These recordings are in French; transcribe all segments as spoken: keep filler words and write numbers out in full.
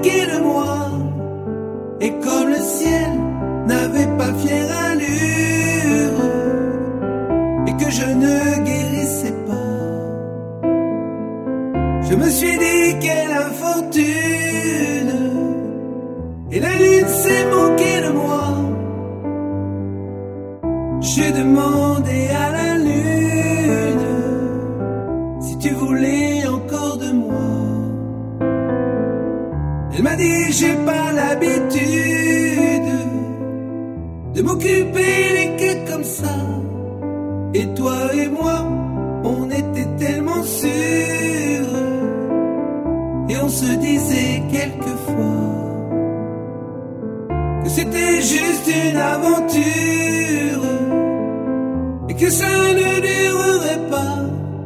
moqué de moi. Et comme le ciel n'avait pas fière allure et que je ne guérissais pas, je me suis dit quelle infortune. Et la lune s'est moquée de moi. J'ai demandé à la lune si tu voulais encore de moi. Elle m'a dit j'ai pas l'habitude de m'occuper des quais comme ça. Et toi et moi, on était tellement sûrs. Et on se disait quelquefois que c'était juste une aventure et que ça ne durerait pas.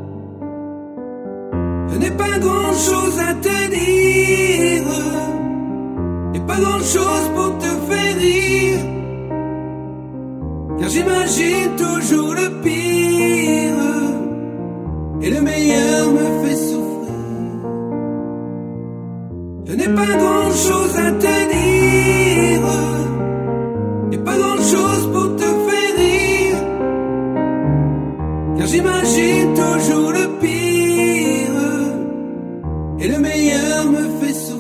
Je n'ai pas grand chose à te dire et pas grand chose pour te faire rire, car j'imagine toujours le pire et le meilleur me fait souffrir. Je n'ai pas grand chose à te dire et pas grand chose pour te faire rire, car j'imagine toujours le pire et le meilleur me fait souffrir.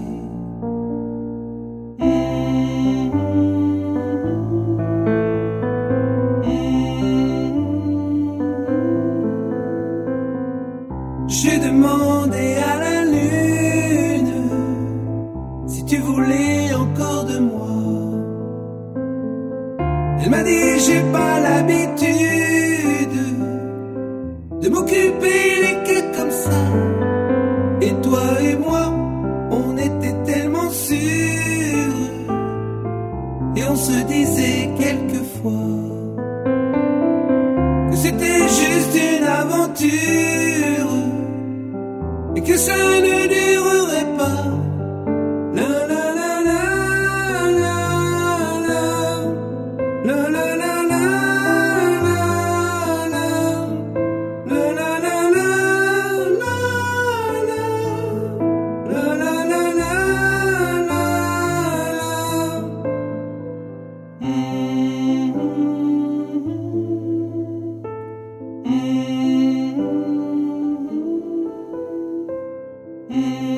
J'ai demandé à la lune si tu voulais encore de moi. Elle m'a dit j'ai pas l'habitude de m'occuper des quais comme ça. Et toi et moi, on était tellement sûrs. Et on se disait quelquefois que c'était juste une aventure et que ça ne durerait pas. La la la la la la la la la la la la la la la la la la la. Mm-hmm.